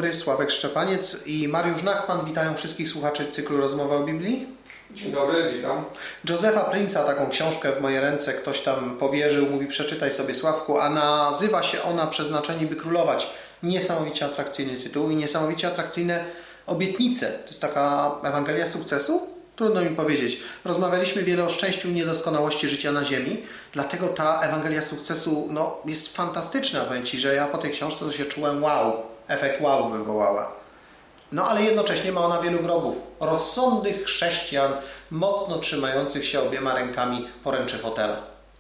dobry, Sławek Szczepaniec i Mariusz Nachman. Witają wszystkich słuchaczy cyklu Rozmowa o Biblii. Dzień dobry, witam. Josepha Prince'a, taką książkę w moje ręce ktoś tam powierzył, mówi przeczytaj sobie, Sławku, a nazywa się ona Przeznaczeni by królować. Niesamowicie atrakcyjny tytuł i niesamowicie atrakcyjne obietnice. To jest taka Ewangelia sukcesu? Trudno mi powiedzieć. Rozmawialiśmy wiele o szczęściu i niedoskonałości życia na ziemi, dlatego ta Ewangelia sukcesu jest fantastyczna. Powiem Ci, że ja po tej książce to się czułem wow, efekt wow wywołała. Ale jednocześnie ma ona wielu wrogów. Rozsądnych chrześcijan, mocno trzymających się obiema rękami poręczy fotela.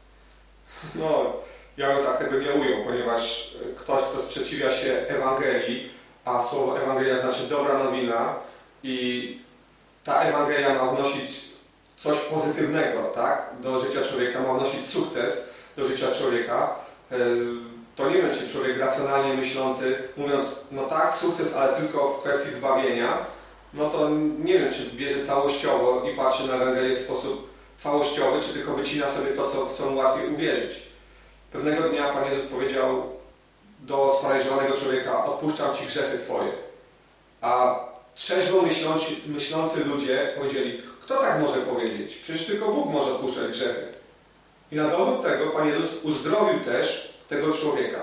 Ja bym tak tego nie ujął, ponieważ ktoś, kto sprzeciwia się Ewangelii, a słowo Ewangelia znaczy dobra nowina i ta Ewangelia ma wnosić coś pozytywnego, tak, do życia człowieka, ma wnosić sukces do życia człowieka, to nie wiem, czy człowiek racjonalnie myślący, mówiąc, tak, sukces, ale tylko w kwestii zbawienia, to nie wiem, czy bierze całościowo i patrzy na Ewangelię w sposób całościowy, czy tylko wycina sobie to, w co mu łatwiej uwierzyć. Pewnego dnia Pan Jezus powiedział do sparaliżowanego człowieka: odpuszczam Ci grzechy Twoje. A trzeźwo myślący ludzie powiedzieli: kto tak może powiedzieć? Przecież tylko Bóg może odpuszczać grzechy. I na dowód tego Pan Jezus uzdrowił też tego człowieka.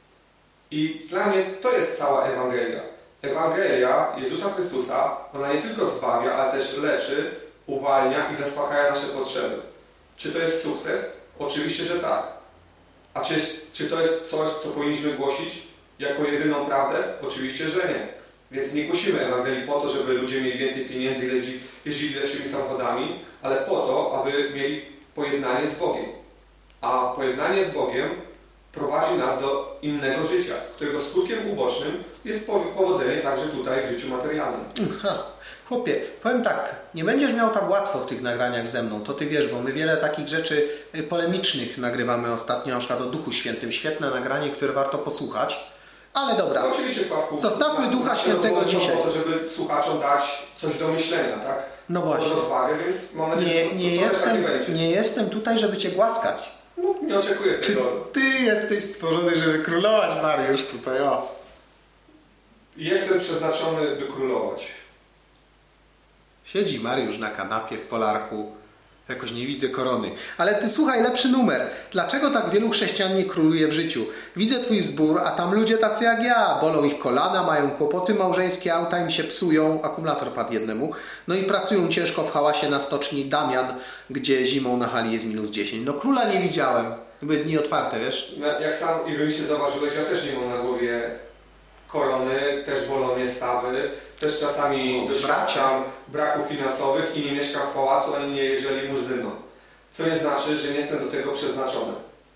I dla mnie to jest cała Ewangelia. Ewangelia Jezusa Chrystusa, ona nie tylko zbawia, ale też leczy, uwalnia i zaspokaja nasze potrzeby. Czy to jest sukces? Oczywiście, że tak. A czy to jest coś, co powinniśmy głosić jako jedyną prawdę? Oczywiście, że nie. Więc nie głosimy Ewangelii po to, żeby ludzie mieli więcej pieniędzy i jeździli lepszymi samochodami, ale po to, aby mieli pojednanie z Bogiem. A pojednanie z Bogiem prowadzi nas do innego życia, którego skutkiem ubocznym jest powodzenie także tutaj w życiu materialnym. Chłopie, powiem tak, nie będziesz miał tak łatwo w tych nagraniach ze mną, to ty wiesz, bo my wiele takich rzeczy polemicznych nagrywamy ostatnio, na przykład o Duchu Świętym. Świetne nagranie, które warto posłuchać. Ale dobra, oczywiście, Sławku, zostawmy Ducha Świętego dzisiaj. Po to, żeby słuchaczom dać coś do myślenia, tak? No właśnie. Rozwagę, więc mam nadzieję, że nie jestem tutaj, żeby Cię głaskać. Nie oczekuję tego. Czy Ty jesteś stworzony, żeby królować, Mariusz, tutaj, o. Jestem przeznaczony, by królować. Siedzi Mariusz na kanapie w Polarku. Jakoś nie widzę korony. Ale ty słuchaj, lepszy numer. Dlaczego tak wielu chrześcijan nie króluje w życiu? Widzę twój zbór, a tam ludzie tacy jak ja. Bolą ich kolana, mają kłopoty małżeńskie, auta im się psują, akumulator padł jednemu. I pracują ciężko w hałasie na stoczni Damian, gdzie zimą na hali jest -10. Króla nie widziałem. Były dni otwarte, wiesz? Jak sam ironicznie zauważyłeś, ja też nie mam na głowie korony, też bolą mnie stawy, też czasami doświadczam braków finansowych i nie mieszkam w pałacu, ani nie jeżdżę limuzyną. Co nie znaczy, że nie jestem do tego przeznaczony.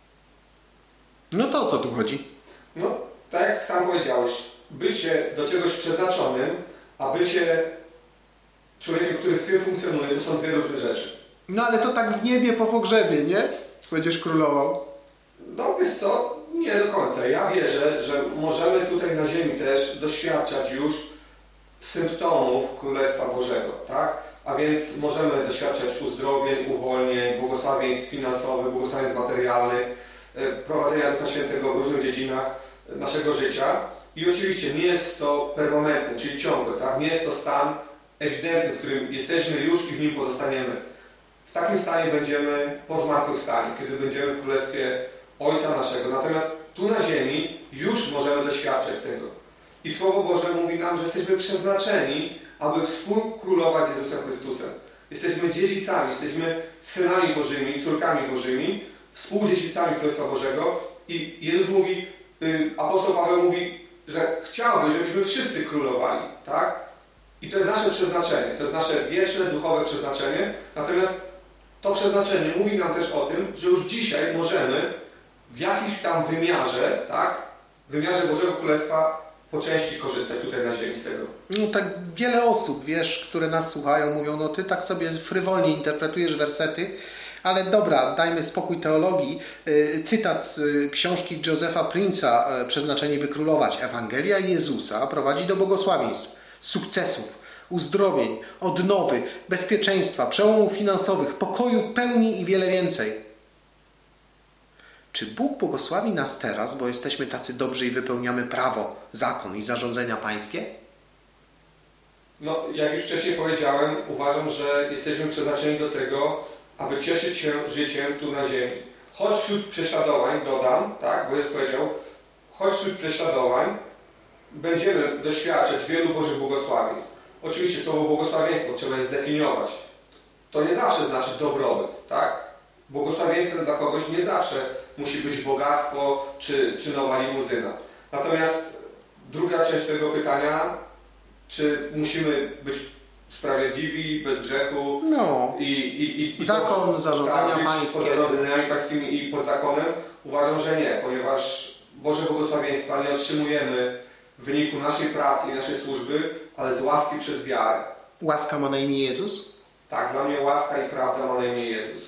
To o co tu chodzi? Tak jak sam powiedziałeś, bycie do czegoś przeznaczonym, a bycie człowiekiem, który w tym funkcjonuje, to są dwie różne rzeczy. Ale to tak w niebie po pogrzebie, nie? Będziesz królował. Wiesz co? Nie do końca. Ja wierzę, że możemy tutaj na ziemi też doświadczać już symptomów Królestwa Bożego, tak? A więc możemy doświadczać uzdrowień, uwolnień, błogosławieństw finansowych, błogosławieństw materialnych, prowadzenia Ducha Świętego w różnych dziedzinach naszego życia. I oczywiście nie jest to permanentne, czyli ciągłe, tak? Nie jest to stan ewidentny, w którym jesteśmy już i w nim pozostaniemy. W takim stanie będziemy po zmartwychwstaniu, kiedy będziemy w Królestwie Ojca naszego. Natomiast tu na ziemi już możemy doświadczać tego. I Słowo Boże mówi nam, że jesteśmy przeznaczeni, aby współkrólować z Jezusem Chrystusem. Jesteśmy dziedzicami, jesteśmy synami Bożymi, córkami Bożymi, współdziedzicami Królestwa Bożego. I Jezus mówi, apostoł Paweł mówi, że chciałby, żebyśmy wszyscy królowali, tak? I to jest nasze przeznaczenie, to jest nasze wieczne, duchowe przeznaczenie. Natomiast to przeznaczenie mówi nam też o tym, że już dzisiaj możemy w jakimś tam wymiarze, tak? W wymiarze Bożego Królestwa po części korzystać tutaj na ziemi z tego. Tak wiele osób, wiesz, które nas słuchają, mówią, ty tak sobie frywolnie interpretujesz wersety, ale dobra, dajmy spokój teologii. Cytat z książki Josepha Prince'a, Przeznaczeni by królować. Ewangelia Jezusa prowadzi do błogosławieństw, sukcesów, uzdrowień, odnowy, bezpieczeństwa, przełomów finansowych, pokoju, pełni i wiele więcej. Czy Bóg błogosławi nas teraz, bo jesteśmy tacy dobrzy i wypełniamy prawo, zakon i zarządzenia pańskie? No, jak już wcześniej powiedziałem, uważam, że jesteśmy przeznaczeni do tego, aby cieszyć się życiem tu na ziemi. Choć wśród prześladowań, dodam, tak, bo Jezus powiedział, choć wśród prześladowań będziemy doświadczać wielu Bożych błogosławieństw. Oczywiście słowo błogosławieństwo trzeba je zdefiniować. To nie zawsze znaczy dobrobyt, tak? Błogosławieństwem dla kogoś nie zawsze musi być bogactwo czy nowa limuzyna. Natomiast druga część tego pytania, czy musimy być sprawiedliwi, bez grzechu i zakon, zarządzania pańskie. Pod zarządzeniami pańskimi i pod zakonem? Uważam, że nie, ponieważ Boże błogosławieństwa nie otrzymujemy w wyniku naszej pracy i naszej służby, ale z łaski przez wiarę. Łaska ma na imię Jezus? Tak, dla mnie łaska i prawda ma na imię Jezus.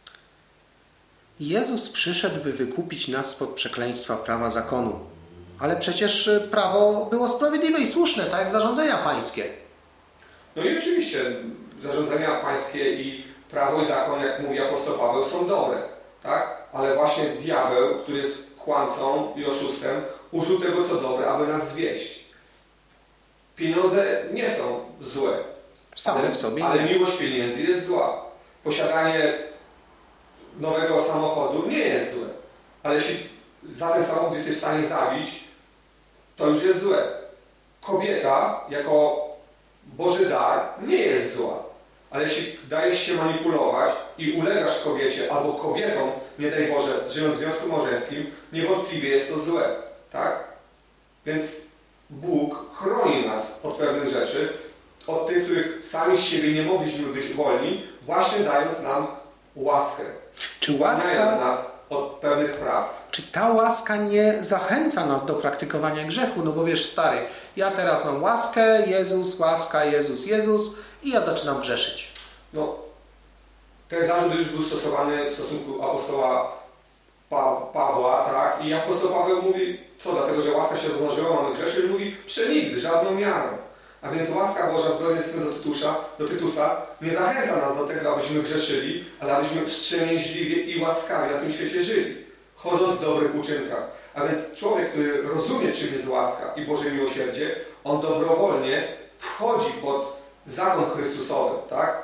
Jezus przyszedł, by wykupić nas spod przekleństwa prawa zakonu. Ale przecież prawo było sprawiedliwe i słuszne, tak jak zarządzenia pańskie. No i oczywiście zarządzenia pańskie i prawo i zakon, jak mówi apostoł Paweł, są dobre, tak? Ale właśnie diabeł, który jest kłamcą i oszustem, użył tego, co dobre, aby nas zwieść. Pieniądze nie są złe. Same w sobie ale nie. miłość pieniędzy jest zła. Posiadanie nowego samochodu nie jest złe. Ale jeśli za ten samochód jesteś w stanie zabić, to już jest złe. Kobieta jako Boży dar nie jest zła. Ale jeśli dajesz się manipulować i ulegasz kobiecie albo kobietom, nie daj Boże, żyjąc w związku małżeńskim, niewątpliwie jest to złe. Tak? Więc Bóg chroni nas od pewnych rzeczy, od tych, których sami z siebie nie mogliśmy być wolni, właśnie dając nam łaskę. Czy łaska, nas od pewnych praw. czy ta łaska nie zachęca nas do praktykowania grzechu? No bo wiesz, stary, ja teraz mam łaskę, Jezus, łaska, Jezus, Jezus i ja zaczynam grzeszyć. No, ten zarzut już był stosowany w stosunku apostoła Pawła, tak? I apostoł Paweł mówi, co? Dlatego, że łaska się rozmnożyła, mamy grzeszyć? I mówi, przenigdy, żadną miarą. A więc łaska Boża, zgodnie z tym do Tytusa, nie zachęca nas do tego, abyśmy grzeszyli, ale abyśmy wstrzemięźliwie i łaskawie na tym świecie żyli, chodząc w dobrych uczynkach. A więc człowiek, który rozumie, czym jest łaska i Boże miłosierdzie, on dobrowolnie wchodzi pod zakon Chrystusowy, tak?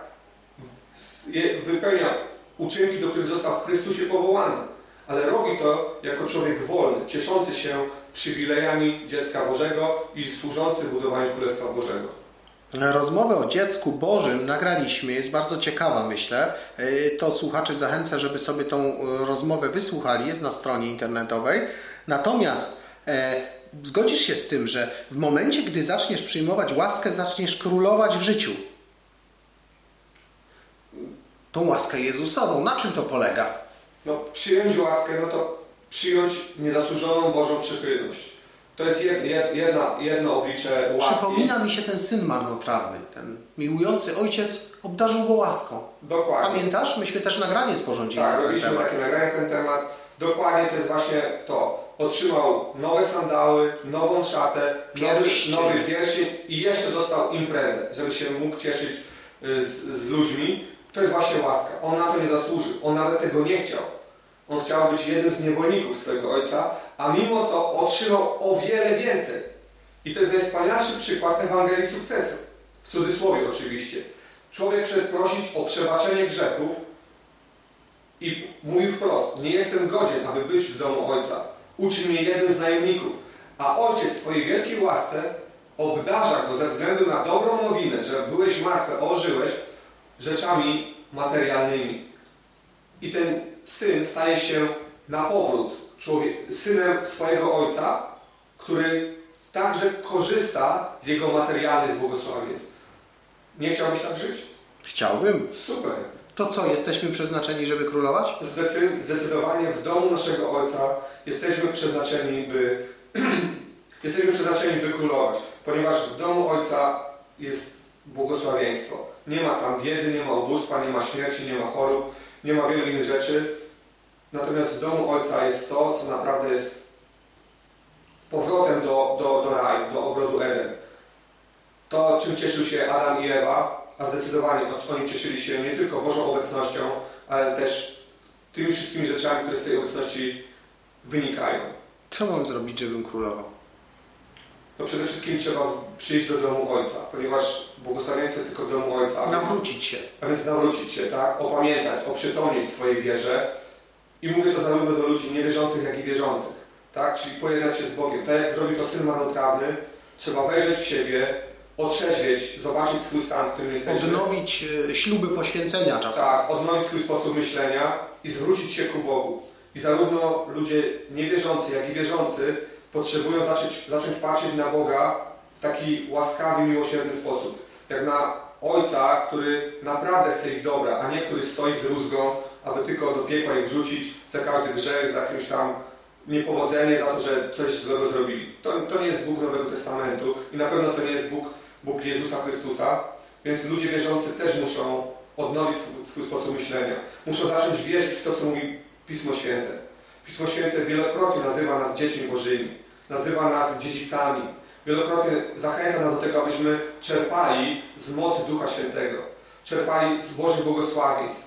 Wypełnia uczynki, do których został w Chrystusie powołany. Ale robi to jako człowiek wolny, cieszący się przywilejami dziecka Bożego i służący budowaniu Królestwa Bożego. Rozmowę o dziecku Bożym nagraliśmy, jest bardzo ciekawa, myślę. To słuchaczy zachęcę, żeby sobie tą rozmowę wysłuchali, jest na stronie internetowej. Natomiast zgodzisz się z tym, że w momencie, gdy zaczniesz przyjmować łaskę, zaczniesz królować w życiu. Tą łaskę Jezusową. Na czym to polega? No, przyjąć łaskę, no to przyjąć niezasłużoną Bożą przychylność. To jest jedno oblicze łaski. Przypomina mi się ten syn marnotrawny, ten miłujący ojciec obdarzył go łaską. Dokładnie. Pamiętasz? Myśmy też nagranie sporządzili tak, na ten robiliśmy temat. takie nagranie na ten temat. Dokładnie to jest właśnie to. Otrzymał nowe sandały, nową szatę, nowy pierścień i jeszcze dostał imprezę, żeby się mógł cieszyć z ludźmi. To jest właśnie łaska. On na to nie zasłużył. On nawet tego nie chciał. On chciał być jednym z niewolników swojego ojca, a mimo to otrzymał o wiele więcej. I to jest najwspanialszy przykład Ewangelii sukcesu. W cudzysłowie oczywiście. Człowiek przyszedł prosić o przebaczenie grzechów i mówił wprost: nie jestem godzien, aby być w domu ojca. Uczyń mnie jednym z najemników. A ojciec w swojej wielkiej łasce obdarza go ze względu na dobrą nowinę, że byłeś martwy, a ożyłeś, rzeczami materialnymi. I ten syn staje się na powrót synem swojego ojca, który także korzysta z jego materialnych błogosławieństw. Nie chciałbyś tak żyć? Chciałbym. Super. To co, jesteśmy przeznaczeni, żeby królować? Zdecydowanie w domu naszego Ojca jesteśmy przeznaczeni, by królować, ponieważ w domu Ojca jest błogosławieństwo. Nie ma tam biedy, nie ma ubóstwa, nie ma śmierci, nie ma chorób, nie ma wielu innych rzeczy. Natomiast w domu Ojca jest to, co naprawdę jest powrotem do raju, do ogrodu Eden. To, czym cieszył się Adam i Ewa, a zdecydowanie oni cieszyli się nie tylko Bożą obecnością, ale też tymi wszystkimi rzeczami, które z tej obecności wynikają. Co mam zrobić, żebym królował? No przede wszystkim trzeba przyjść do domu Ojca, ponieważ błogosławieństwo jest tylko w domu Ojca. Nawrócić się. A więc nawrócić się, tak? Opamiętać, oprzytomnieć swojej wierze. I mówię to zarówno do ludzi niewierzących, jak i wierzących. Tak? Czyli pojednać się z Bogiem. Tak jak zrobił to syn marnotrawny, trzeba wejrzeć w siebie, otrzeźwieć, zobaczyć swój stan, w którym jesteśmy. Odnowić śluby poświęcenia czasem. Tak, odnowić swój sposób myślenia i zwrócić się ku Bogu. I zarówno ludzie niewierzący, jak i wierzący potrzebują zacząć patrzeć na Boga w taki łaskawy, miłosierny sposób. Jak na Ojca, który naprawdę chce ich dobra, a nie który stoi z rózgą, aby tylko do piekła ich wrzucić za każdy grzech, za jakieś tam niepowodzenie, za to, że coś złego zrobili. To nie jest Bóg Nowego Testamentu i na pewno to nie jest Bóg Jezusa Chrystusa, więc ludzie wierzący też muszą odnowić swój sposób myślenia. Muszą zacząć wierzyć w to, co mówi Pismo Święte. Pismo Święte wielokrotnie nazywa nas dziećmi Bożymi, nazywa nas dziedzicami. Wielokrotnie zachęca nas do tego, abyśmy czerpali z mocy Ducha Świętego. Czerpali z Bożych błogosławieństw.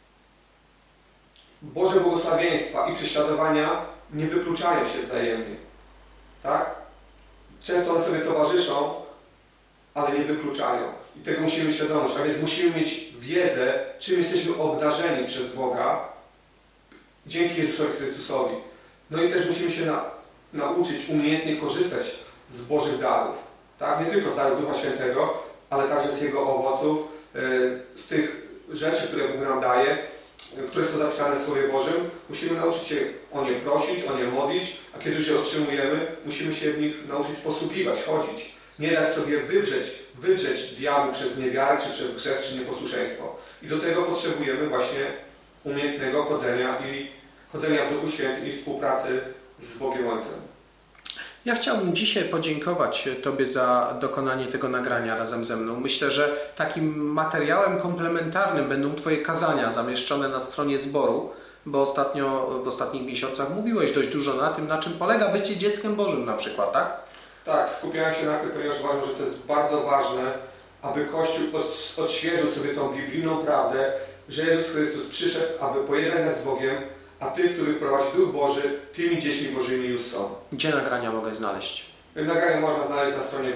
Boże błogosławieństwa i prześladowania nie wykluczają się wzajemnie. Tak? Często one sobie towarzyszą, ale nie wykluczają. I tego musimy mieć świadomość. A więc musimy mieć wiedzę, czym jesteśmy obdarzeni przez Boga dzięki Jezusowi Chrystusowi. No i też musimy się nauczyć umiejętnie korzystać z Bożych darów. Tak? Nie tylko z darów Ducha Świętego, ale także z Jego owoców, z tych rzeczy, które Bóg nam daje, które są zapisane w Słowie Bożym. Musimy nauczyć się o nie prosić, o nie modlić, a kiedy już je otrzymujemy, musimy się w nich nauczyć posługiwać, chodzić. Nie dać sobie wydrzeć diabłu przez niewiarę, czy przez grzech, czy nieposłuszeństwo. I do tego potrzebujemy właśnie umiejętnego chodzenia w Duchu Świętym i współpracy z Bogiem Ojcem. Ja chciałbym dzisiaj podziękować Tobie za dokonanie tego nagrania razem ze mną. Myślę, że takim materiałem komplementarnym będą Twoje kazania zamieszczone na stronie zboru, bo w ostatnich miesiącach mówiłeś dość dużo na tym, na czym polega bycie dzieckiem Bożym na przykład, tak? Tak, skupiałem się na tym, ponieważ uważam, że to jest bardzo ważne, aby Kościół odświeżył sobie tą biblijną prawdę, że Jezus Chrystus przyszedł, aby pojednać nas z Bogiem, a tych, których prowadzi Duch Boży, tymi dziećmi Bożymi już są. Gdzie nagrania mogę znaleźć? Nagrania można znaleźć na stronie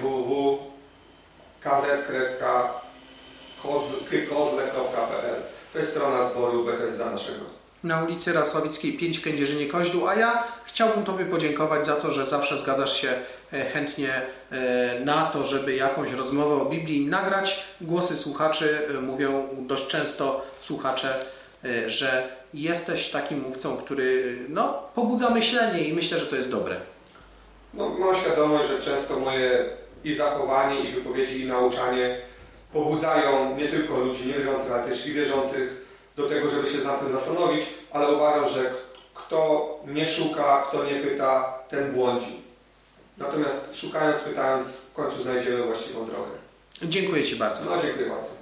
www.kz-kozle.pl. To jest strona zboru Bethesda naszego. Na ulicy Racławickiej 5 w Kędzierzynie-Koźlu, a ja chciałbym Tobie podziękować za to, że zawsze zgadzasz się chętnie na to, żeby jakąś rozmowę o Biblii nagrać. Głosy słuchaczy mówią dość często, słuchacze, że jesteś takim mówcą, który pobudza myślenie i myślę, że to jest dobre. Mam świadomość, że często moje i zachowanie, i wypowiedzi, i nauczanie pobudzają nie tylko ludzi niewierzących, ale też i wierzących do tego, żeby się nad tym zastanowić, ale uważam, że kto nie szuka, kto nie pyta, ten błądzi. Natomiast szukając, pytając, w końcu znajdziemy właściwą drogę. Dziękuję Ci bardzo. Dziękuję bardzo.